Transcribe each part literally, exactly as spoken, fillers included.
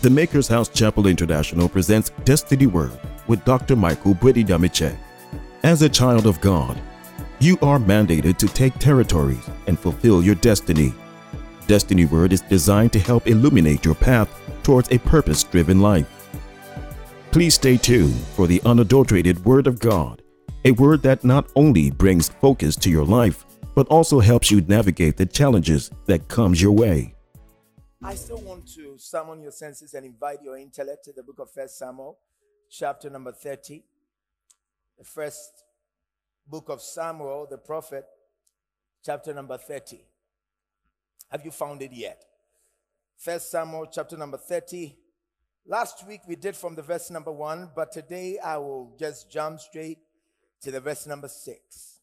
The Maker's House Chapel International presents Destiny Word with Doctor Michael Bwedi-Nyamiche. As a child of God, you are mandated to take territories and fulfill your destiny. Destiny Word is designed to help illuminate your path towards a purpose-driven life. Please stay tuned for the unadulterated Word of God, a word that not only brings focus to your life, but also helps you navigate the challenges that comes your way. I still want to summon your senses and invite your intellect to the book of First Samuel, chapter number thirty. The first book of Samuel, the prophet, chapter number thirty. Have you found it yet? First Samuel, chapter number thirty. Last week we did from the verse number one, but today I will just jump straight to the verse number six.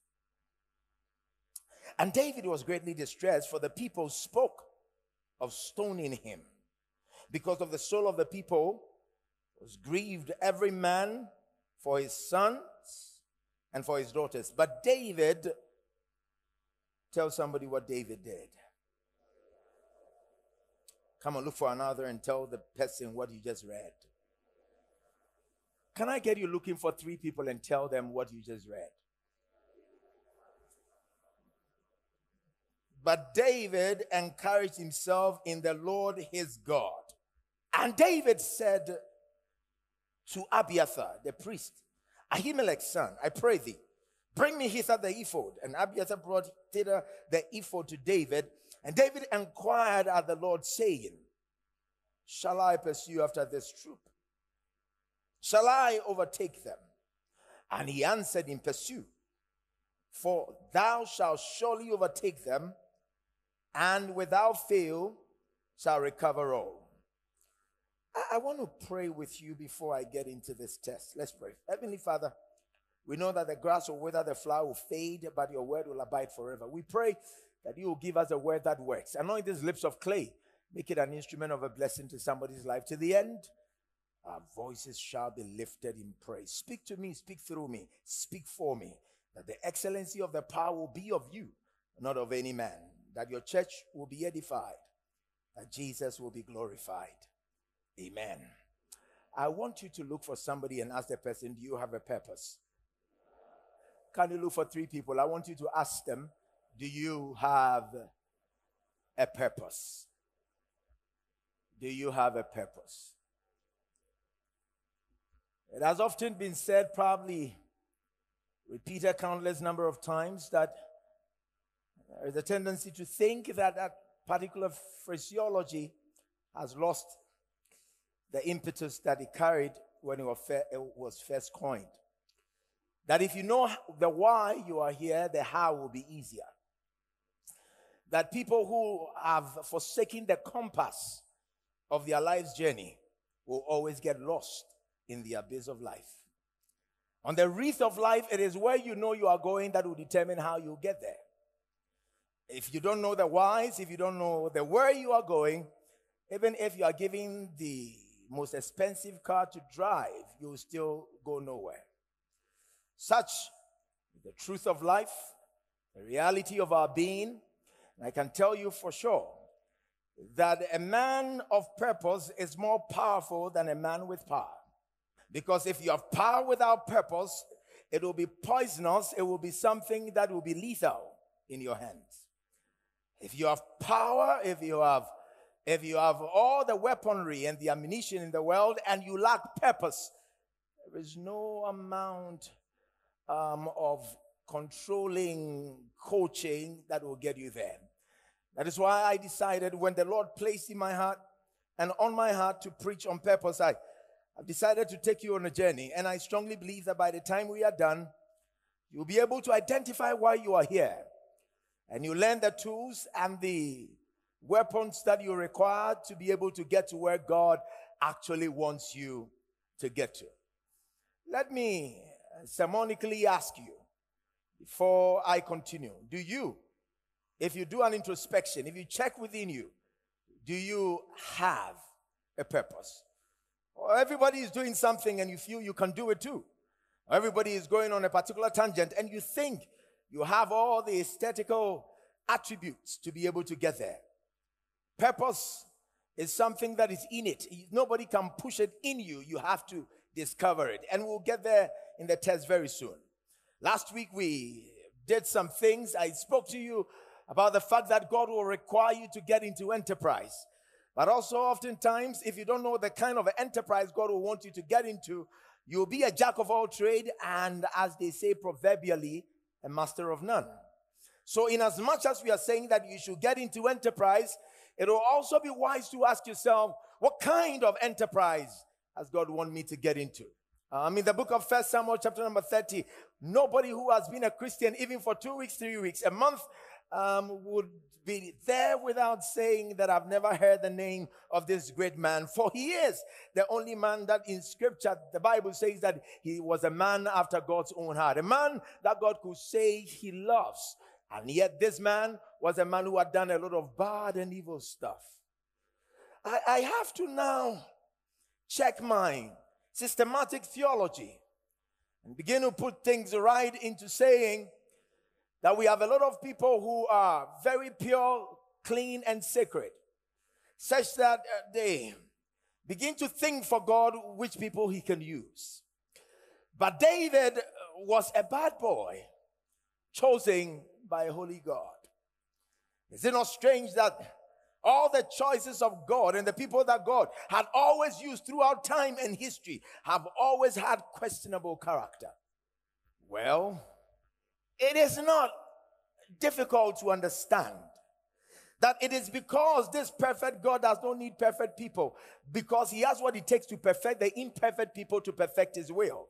And David was greatly distressed, for the people spoke of stoning him, because of the soul of the people was grieved, every man for his sons and for his daughters. But David, tell somebody what David did. Come on, look for another and tell the person what you just read. Can I get you looking for three people and tell them what you just read? But David encouraged himself in the Lord his God. And David said to Abiathar, the priest, Ahimelech's son, I pray thee, bring me hither the ephod. And Abiathar brought thither the ephod to David. And David inquired at the Lord, saying, shall I pursue after this troop? Shall I overtake them? And he answered in, pursue, for thou shalt surely overtake them, and without fail shall recover all. I, I want to pray with you before I get into this test. Let's pray. Heavenly Father, we know that the grass will wither, the flower will fade, but your word will abide forever. We pray that you will give us a word that works. Anoint these lips of clay. Make it an instrument of a blessing to somebody's life. To the end, our voices shall be lifted in praise. Speak to me, speak through me, speak for me, that the excellency of the power will be of you, not of any man, that your church will be edified, that Jesus will be glorified. Amen. I want you to look for somebody and ask the person, do you have a purpose? Can you look for three people? I want you to ask them, do you have a purpose? Do you have a purpose? It has often been said, probably repeated countless number of times, that there is a tendency to think that that particular phraseology has lost the impetus that it carried when it was first coined. That if you know the why you are here, the how will be easier. That people who have forsaken the compass of their life's journey will always get lost in the abyss of life. On the wreath of life, it is where you know you are going that will determine how you get there. If you don't know the whys, if you don't know the where you are going, even if you are giving the most expensive car to drive, you will still go nowhere. Such is the truth of life, the reality of our being. And I can tell you for sure that a man of purpose is more powerful than a man with power. Because if you have power without purpose, it will be poisonous. It will be something that will be lethal in your hands. If you have power, if you have, if you have all the weaponry and the ammunition in the world and you lack purpose, there is no amount um, of controlling, coaching that will get you there. That is why I decided, when the Lord placed in my heart and on my heart to preach on purpose, I I've decided to take you on a journey, and I strongly believe that by the time we are done, you'll be able to identify why you are here, and you learn the tools and the weapons that you require to be able to get to where God actually wants you to get to. Let me sermonically ask you, before I continue, do you, if you do an introspection, if you check within you, do you have a purpose? Or everybody is doing something and you feel you can do it too. Or everybody is going on a particular tangent and you think you have all the aesthetical attributes to be able to get there. Purpose is something that is in it. Nobody can push it in you. You have to discover it. And we'll get there in the test very soon. Last week we did some things. I spoke to you about the fact that God will require you to get into enterprise. But also oftentimes, if you don't know the kind of enterprise God will want you to get into, you'll be a jack of all trade and, as they say proverbially, a master of none. So in as much as we are saying that you should get into enterprise, it will also be wise to ask yourself, what kind of enterprise has God want me to get into? Uh, I mean, the book of First Samuel chapter number thirty, nobody who has been a Christian even for two weeks, three weeks, a month, um, would be there without saying that I've never heard the name of this great man. For he is the only man that in scripture, the Bible says that he was a man after God's own heart. A man that God could say he loves. And yet this man was a man who had done a lot of bad and evil stuff. I, I have to now check my systematic theology and begin to put things right into saying that we have a lot of people who are very pure, clean, and sacred, such that uh, they begin to think for God which people he can use. But David was a bad boy, chosen by a holy God. Is it not strange that all the choices of God and the people that God had always used throughout time and history have always had questionable character? Well, it is not difficult to understand that it is because this perfect God does not need perfect people, because he has what it takes to perfect the imperfect people to perfect his will.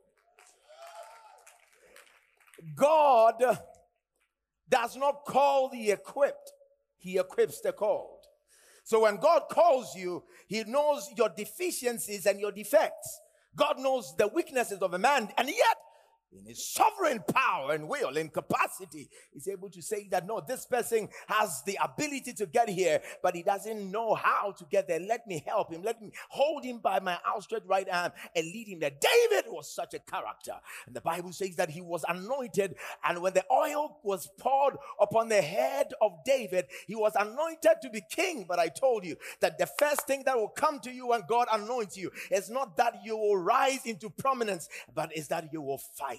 God does not call the equipped, he equips the called. So when God calls you, he knows your deficiencies and your defects. God knows the weaknesses of a man, and yet in his sovereign power and will and capacity, he's able to say that, no, this person has the ability to get here, but he doesn't know how to get there. Let me help him. Let me hold him by my outstretched right arm and lead him there. David was such a character. And the Bible says that he was anointed, and when the oil was poured upon the head of David, he was anointed to be king. But I told you that the first thing that will come to you when God anoints you is not that you will rise into prominence, but is that you will fight.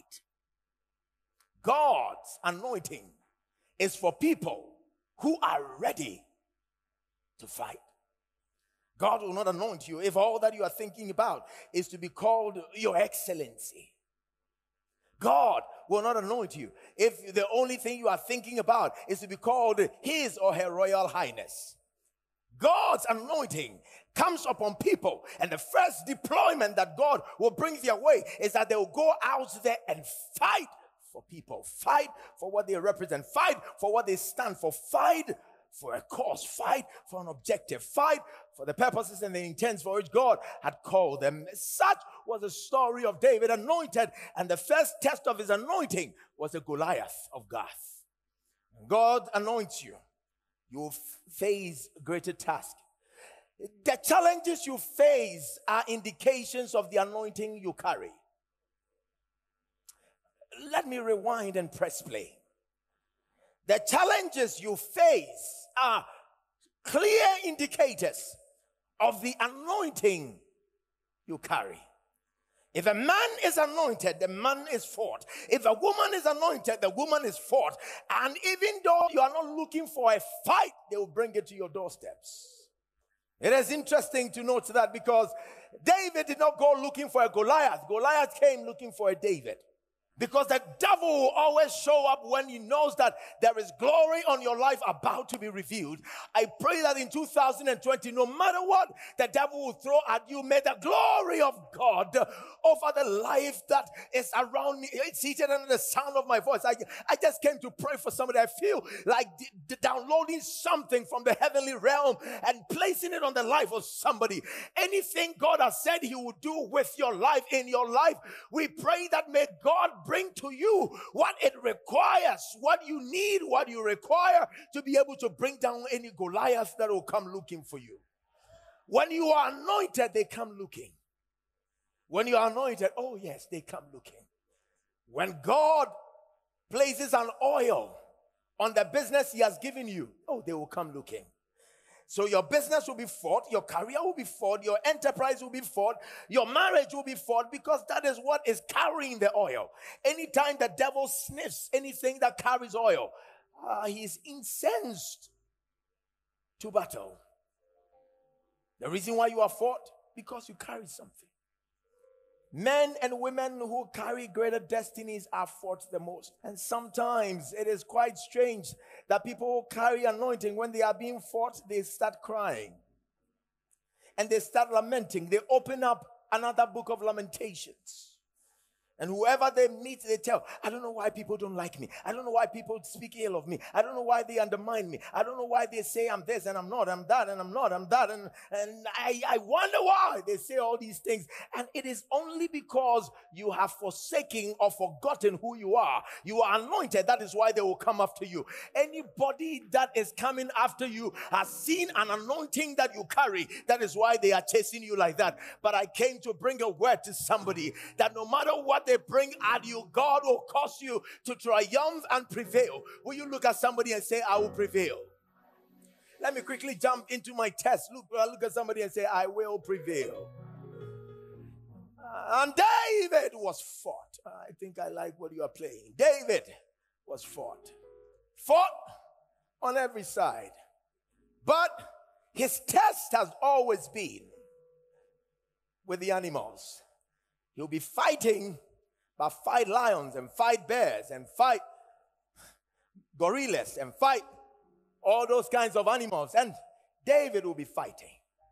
God's anointing is for people who are ready to fight. God will not anoint you if all that you are thinking about is to be called your excellency. God will not anoint you if the only thing you are thinking about is to be called his or her royal highness. God's anointing comes upon people, and the first deployment that God will bring their way is that they will go out there and fight for people, fight for what they represent, fight for what they stand for, fight for a cause, fight for an objective, fight for the purposes and the intents for which God had called them. Such was the story of David, anointed, and the first test of his anointing was the Goliath of Gath. When God anoints you, you will face a greater task. The challenges you face are indications of the anointing you carry. Let me rewind and press play. The challenges you face are clear indicators of the anointing you carry. If a man is anointed, the man is fought. If a woman is anointed, the woman is fought. And even though you are not looking for a fight, they will bring it to your doorsteps. It is interesting to note that, because David did not go looking for a Goliath. Goliath came looking for a David. Because the devil will always show up when he knows that there is glory on your life about to be revealed. I pray that in two thousand twenty, no matter what the devil will throw at you, may the glory of God over the life that is around me, it's seated under the sound of my voice. I, I just came to pray for somebody. I feel like d- d- downloading something from the heavenly realm and placing it on the life of somebody. Anything God has said he will do with your life, in your life, we pray that may God bring to you what it requires, what you need, what you require to be able to bring down any Goliath that will come looking for you. When you are anointed, they come looking. When you are anointed, oh yes, they come looking. When God places an oil on the business he has given you, oh, they will come looking. So your business will be fought, your career will be fought, your enterprise will be fought, your marriage will be fought, because that is what is carrying the oil. Anytime the devil sniffs anything that carries oil, uh, he is incensed to battle. The reason why you are fought, because you carry something. Men and women who carry greater destinies are fought the most. And sometimes it is quite strange that people who carry anointing, when they are being fought, they start crying. And they start lamenting. They open up another book of Lamentations. And whoever they meet, they tell, I don't know why people don't like me. I don't know why people speak ill of me. I don't know why they undermine me. I don't know why they say I'm this and I'm not. I'm that and I'm not. I'm that. And, and I, I wonder why they say all these things. And it is only because you have forsaken or forgotten who you are. You are anointed. That is why they will come after you. Anybody that is coming after you has seen an anointing that you carry. That is why they are chasing you like that. But I came to bring a word to somebody that no matter what they bring at you, God will cause you to triumph and prevail. Will you look at somebody and say, I will prevail? Let me quickly jump into my test. Look, look at somebody and say, I will prevail. Uh, and David was fought. I think I like what you are playing. David was fought. Fought on every side. But his test has always been with the animals. He'll be fighting, but fight lions and fight bears and fight gorillas and fight all those kinds of animals. And David will be fighting.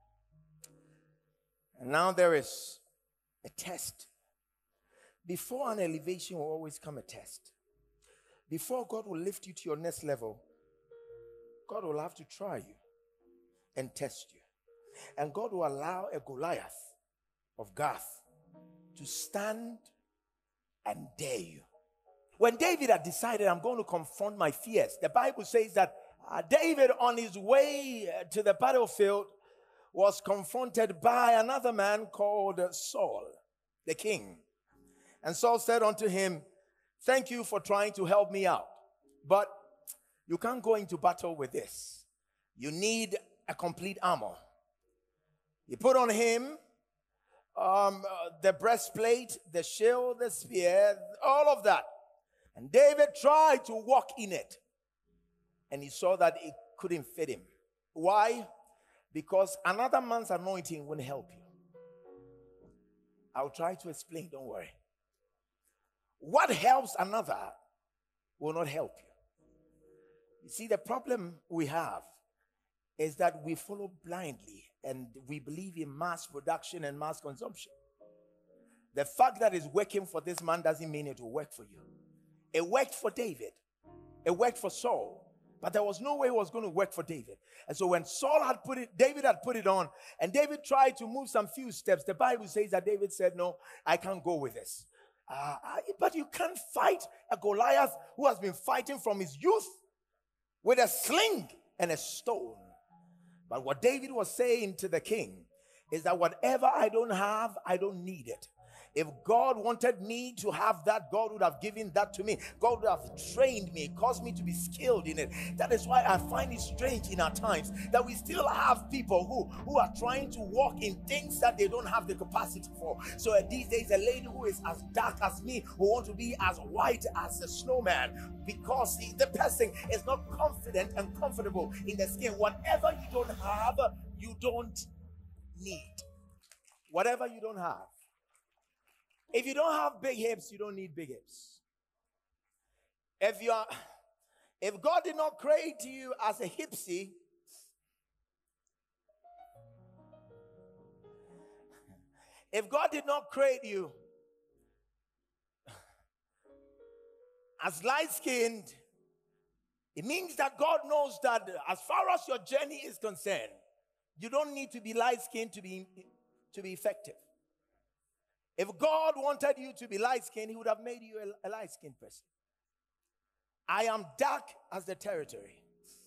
And now there is a test. Before an elevation will always come a test. Before God will lift you to your next level, God will have to try you and test you. And God will allow a Goliath of Gath to stand and dare you. When David had decided, I'm going to confront my fears, the Bible says that uh, David, on his way to the battlefield, was confronted by another man called Saul, the king. And Saul said unto him, thank you for trying to help me out, but you can't go into battle with this. You need a complete armor. He put on him Um, uh, the breastplate, the shield, the spear, all of that. And David tried to walk in it. And he saw that it couldn't fit him. Why? Because another man's anointing wouldn't help you. I'll try to explain, don't worry. What helps another will not help you. You see, the problem we have is that we follow blindly. And we believe in mass production and mass consumption. The fact that it's working for this man doesn't mean it will work for you. It worked for David. It worked for Saul. But there was no way it was going to work for David. And so when Saul had put it, David had put it on, and David tried to move some few steps, the Bible says that David said, no, I can't go with this. Uh, I, but you can't fight a Goliath who has been fighting from his youth with a sling and a stone. But what David was saying to the king is that whatever I don't have, I don't need it. If God wanted me to have that, God would have given that to me. God would have trained me, caused me to be skilled in it. That is why I find it strange in our times that we still have people who, who are trying to walk in things that they don't have the capacity for. So uh, these days, a lady who is as dark as me who want to be as white as a snowman because the, the person is not confident and comfortable in the skin. Whatever you don't have, you don't need. Whatever you don't have. If you don't have big hips, you don't need big hips. If you are, if God did not create you as a hipsy, if God did not create you as light-skinned, it means that God knows that as far as your journey is concerned, you don't need to be light-skinned to be, to be effective. If God wanted you to be light-skinned, he would have made you a, a light-skinned person. I am dark as the territory.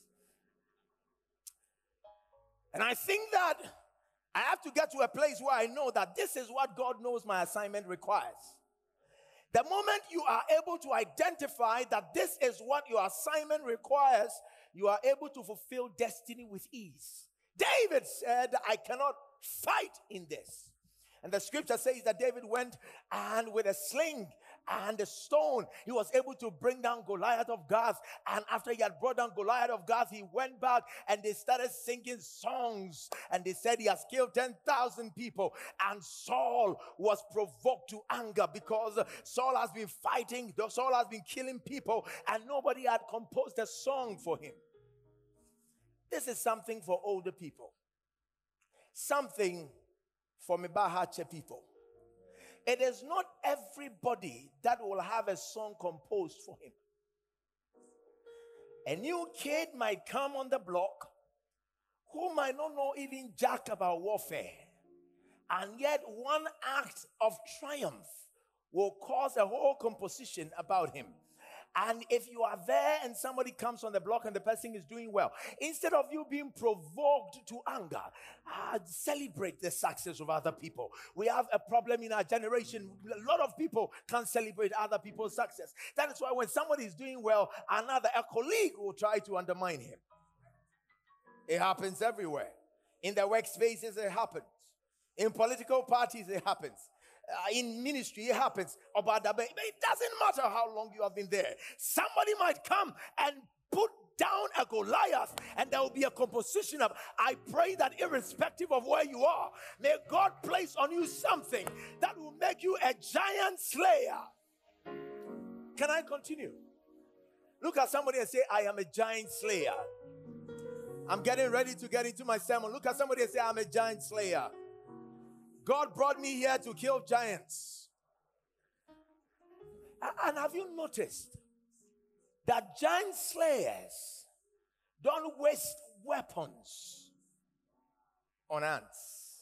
And I think that I have to get to a place where I know that this is what God knows my assignment requires. The moment you are able to identify that this is what your assignment requires, you are able to fulfill destiny with ease. David said, I cannot fight in this. And the scripture says that David went and with a sling and a stone, he was able to bring down Goliath of Gath. And after he had brought down Goliath of Gath, he went back and they started singing songs. And they said he has killed ten thousand people. And Saul was provoked to anger because Saul has been fighting, Saul has been killing people, and nobody had composed a song for him. This is something for older people. Something for Mebahache people. It is not everybody that will have a song composed for him. A new kid might come on the block who might not know even jack about warfare. And yet one act of triumph will cause a whole composition about him. And if you are there and somebody comes on the block and the person is doing well, instead of you being provoked to anger, uh, celebrate the success of other people. We have a problem in our generation. A lot of people can't celebrate other people's success. That is why when somebody is doing well, another, a colleague will try to undermine him. It happens everywhere. In the workspaces, it happens. In political parties, it happens. Uh, in ministry, it happens. About that, but it doesn't matter how long you have been there. Somebody might come and put down a Goliath, and there will be a composition of. I pray that irrespective of where you are, may God place on you something that will make you a giant slayer. Can I continue? Look at somebody and say, I am a giant slayer. I'm getting ready to get into my sermon. Look at somebody and say, I'm a giant slayer. God brought me here to kill giants. And have you noticed that giant slayers don't waste weapons on ants?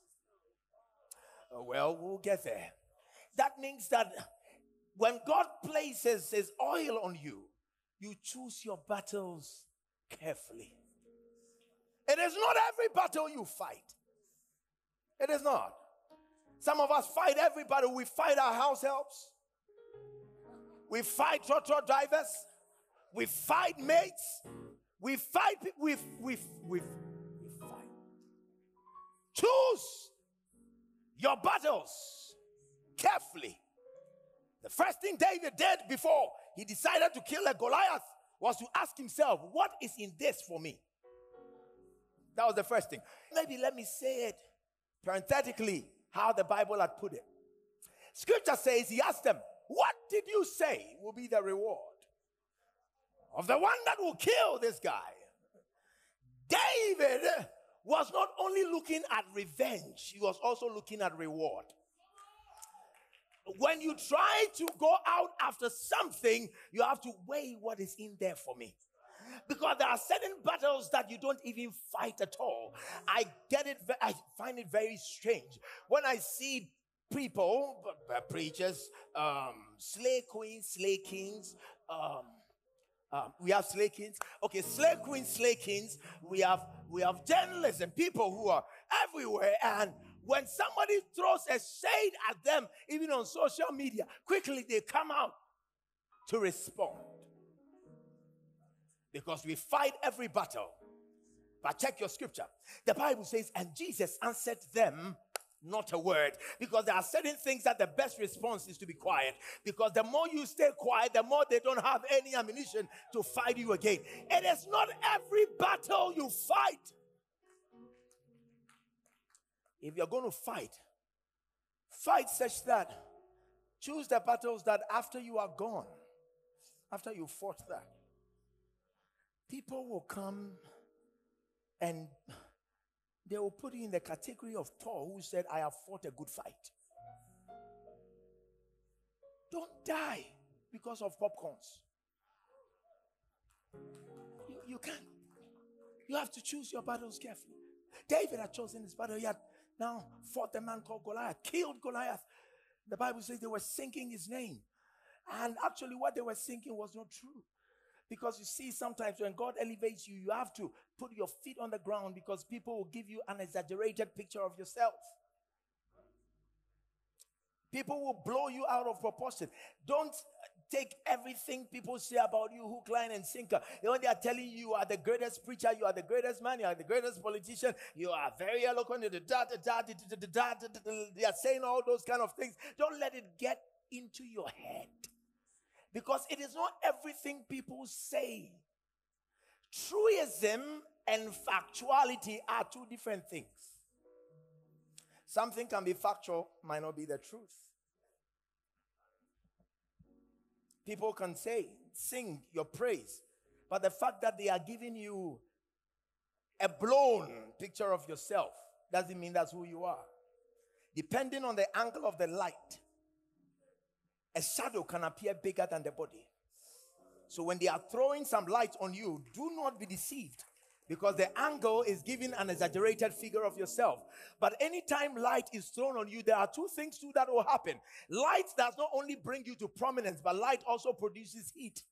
Well, we'll get there. That means that when God places his oil on you, you choose your battles carefully. It is not every battle you fight. It is not. Some of us fight every battle. We fight our house helps. We fight trotro drivers. We fight mates. We fight. We we we we fight. Choose your battles carefully. The first thing David did before he decided to kill a Goliath was to ask himself, "What is in this for me?" That was the first thing. Maybe let me say it parenthetically, how the Bible had put it. Scripture says, he asked them, what did you say will be the reward of the one that will kill this guy? David was not only looking at revenge, he was also looking at reward. When you try to go out after something, you have to weigh what is in there for me. Because there are certain battles that you don't even fight at all. I get it. I find it very strange when I see people, uh, preachers, um, slay queens, slay kings. Um, um, we have slay kings. Okay, slay queens, slay kings. We have we have journalists and people who are everywhere. And when somebody throws a shade at them, even on social media, quickly they come out to respond. Because we fight every battle. But check your scripture. The Bible says, and Jesus answered them not a word. Because there are certain things that the best response is to be quiet. Because the more you stay quiet, the more they don't have any ammunition to fight you again. It is not every battle you fight. If you're going to fight, fight such that, choose the battles that after you are gone, after you fought that, people will come and they will put you in the category of Paul, who said, I have fought a good fight. Don't die because of popcorns. You, you can't. You have to choose your battles carefully. David had chosen his battle. He had now fought a man called Goliath, killed Goliath. The Bible says they were singing his name. And actually what they were singing was not true. Because you see, sometimes when God elevates you, you have to put your feet on the ground because people will give you an exaggerated picture of yourself. People will blow you out of proportion. Don't take everything people say about you, hook, line, and sinker. When they are telling you you are the greatest preacher, you are the greatest man, you are the greatest politician, you are very eloquent, they are saying all those kind of things. Don't let it get into your head. Because it is not everything people say. Truism and factuality are two different things. Something can be factual, might not be the truth. People can say, sing your praise, but the fact that they are giving you a blown picture of yourself doesn't mean that's who you are. Depending on the angle of the light, a shadow can appear bigger than the body. So when they are throwing some light on you, do not be deceived, because the angle is giving an exaggerated figure of yourself. But anytime light is thrown on you, there are two things too that will happen. Light does not only bring you to prominence, but light also produces heat.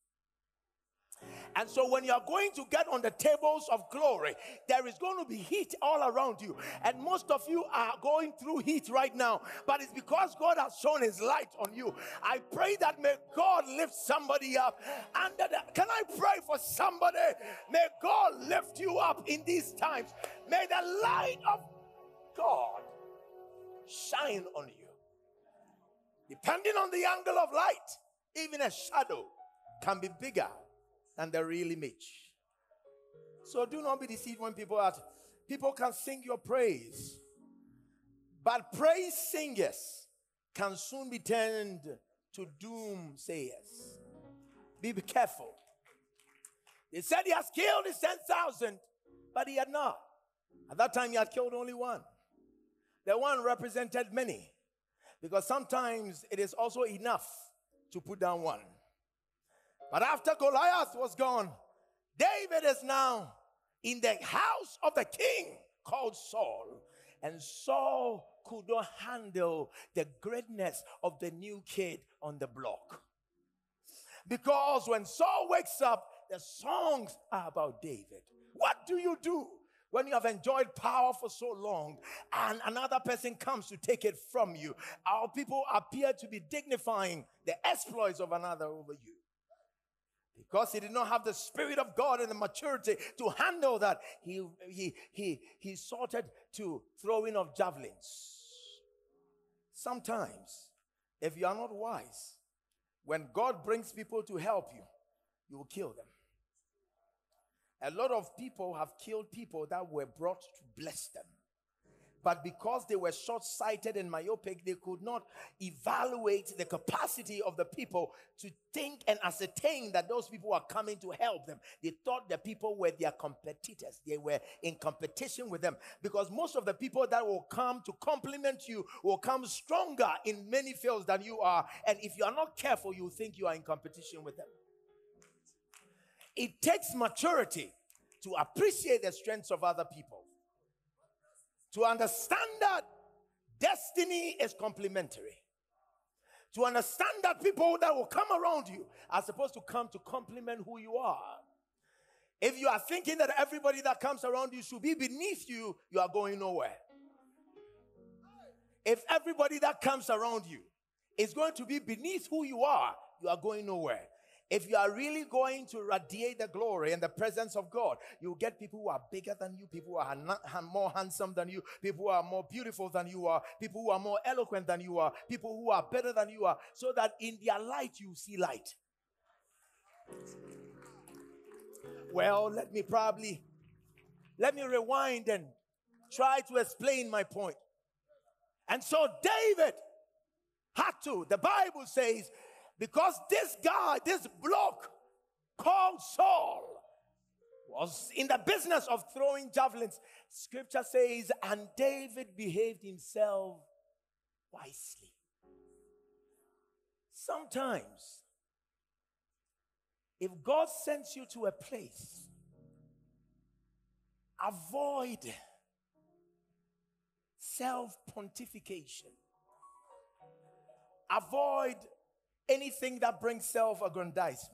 And so when you are going to get on the tables of glory, there is going to be heat all around you. And most of you are going through heat right now. But it's because God has shown his light on you. I pray that may God lift somebody up. Under the, can I pray for somebody? May God lift you up in these times. May the light of God shine on you. Depending on the angle of light, even a shadow can be bigger than the real image. So do not be deceived when people are, people can sing your praise, but praise singers can soon be turned to doomsayers. Be careful. They said he has killed his ten thousand, but he had not. At that time he had killed only one. The one represented many, because sometimes it is also enough to put down one. But after Goliath was gone, David is now in the house of the king called Saul. And Saul could not handle the greatness of the new kid on the block. Because when Saul wakes up, the songs are about David. What do you do when you have enjoyed power for so long and another person comes to take it from you? Our people appear to be dignifying the exploits of another over you. Because he did not have the Spirit of God and the maturity to handle that, he, he, he, he sorted to throwing of javelins. Sometimes, if you are not wise, when God brings people to help you, you will kill them. A lot of people have killed people that were brought to bless them. But because they were short-sighted and myopic, they could not evaluate the capacity of the people to think and ascertain that those people were coming to help them. They thought the people were their competitors. They were in competition with them. Because most of the people that will come to compliment you will come stronger in many fields than you are. And if you are not careful, you think you are in competition with them. It takes maturity to appreciate the strengths of other people. To understand that destiny is complementary. To understand that people that will come around you are supposed to come to complement who you are. If you are thinking that everybody that comes around you should be beneath you, you are going nowhere. If everybody that comes around you is going to be beneath who you are, you are going nowhere. If you are really going to radiate the glory and the presence of God, you get people who are bigger than you, people who are not, more handsome than you, people who are more beautiful than you are, people who are more eloquent than you are, people who are better than you are, so that in their light you see light. Well, let me probably, let me rewind and try to explain my point. And so David had to, the Bible says, because this guy, this bloke called Saul was in the business of throwing javelins. Scripture says, and David behaved himself wisely. Sometimes, if God sends you to a place, avoid self-pontification. Avoid anything that brings self-aggrandizement.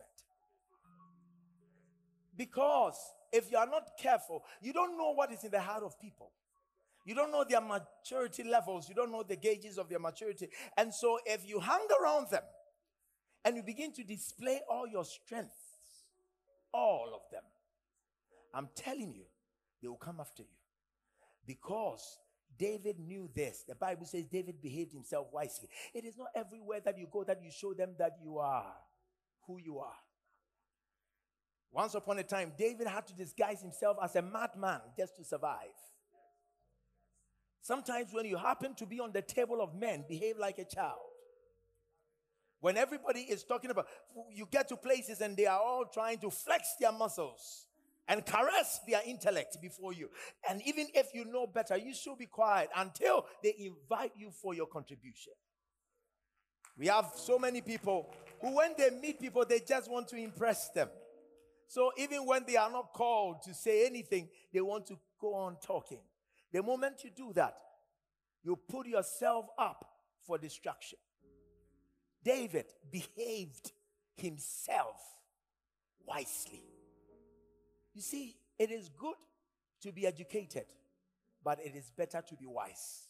Because if you are not careful, you don't know what is in the heart of people. You don't know their maturity levels. You don't know the gauges of their maturity. And so if you hang around them and you begin to display all your strengths, all of them, I'm telling you, they will come after you. Because David knew this. The Bible says David behaved himself wisely. It is not everywhere that you go that you show them that you are who you are. Once upon a time, David had to disguise himself as a madman just to survive. Sometimes when you happen to be on the table of men, behave like a child. When everybody is talking about, you get to places and they are all trying to flex their muscles and caress their intellect before you. And even if you know better, you should be quiet until they invite you for your contribution. We have so many people who, when they meet people, they just want to impress them. So even when they are not called to say anything, they want to go on talking. The moment you do that, you put yourself up for distraction. David behaved himself wisely. You see, it is good to be educated, but it is better to be wise.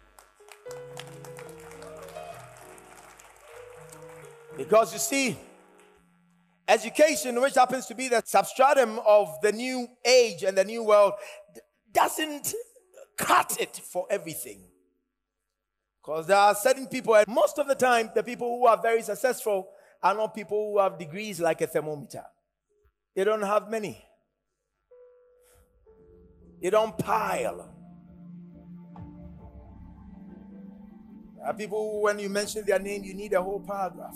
Because you see, education, which happens to be the substratum of the new age and the new world, doesn't cut it for everything. Because there are certain people, and most of the time, the people who are very successful are not people who have degrees like a thermometer. They don't have many. They don't pile. There are people who, when you mention their name, you need a whole paragraph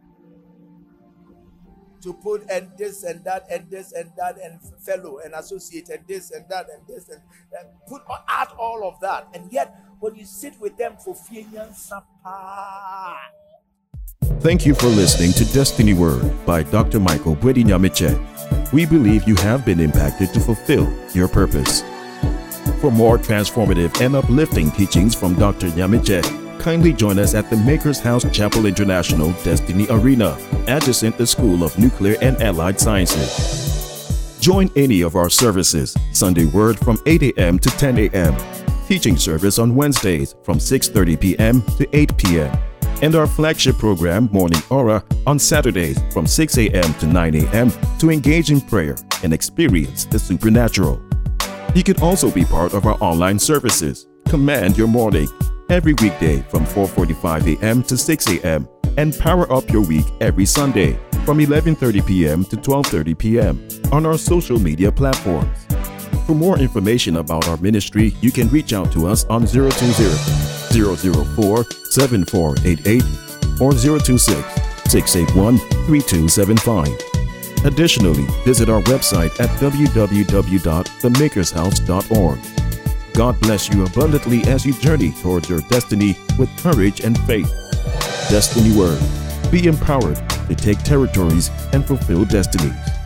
to put and this and that and this and that and fellow and associate and this and that and this and, and put add all of that, and yet when you sit with them for Fienyan Sapa. Thank you for listening to Destiny Word by Doctor Michael Bwedi Nyamiche. We believe you have been impacted to fulfill your purpose. For more transformative and uplifting teachings from Doctor Nyamiche, kindly join us at the Maker's House Chapel International Destiny Arena, adjacent the School of Nuclear and Allied Sciences. Join any of our services: Sunday Word from eight a.m. to ten a.m., teaching service on Wednesdays from six thirty p.m. to eight p.m., and our flagship program, Morning Aura, on Saturdays from six a.m. to nine a.m. to engage in prayer and experience the supernatural. You can also be part of our online services, Command Your Morning, every weekday from four forty-five a.m. to six a.m. and Power Up Your Week every Sunday from eleven thirty p.m. to twelve thirty p.m. on our social media platforms. For more information about our ministry, you can reach out to us on zero two zero, zero zero four, seven four eight eight or zero two six, six eight one, three two seven five. Additionally, visit our website at w w w dot the makers house dot org. God bless you abundantly as you journey towards your destiny with courage and faith. Destiny Word. Be empowered to take territories and fulfill destinies.